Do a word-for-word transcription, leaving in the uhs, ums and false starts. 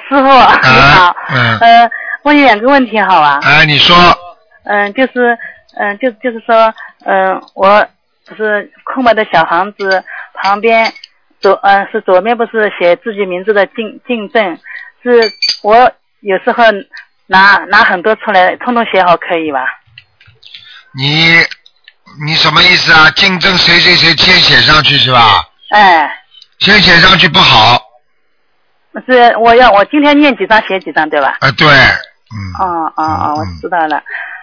师傅，你好。 嗯。 呃，问你两个问题好吧？ 哎，你说。 嗯，就是，嗯，就就是说，嗯，我不是空白的小房子旁边左，嗯，是左面不是写自己名字的进进证，是我有时候拿拿很多出来，通通写好可以吧？ 你你什么意思啊？竞争谁谁谁先写上去是吧？ 哎。 先写上去不好。 是我要我今天念几张写几张对吧？ 啊、呃，对。嗯。 哦哦哦，我知道了。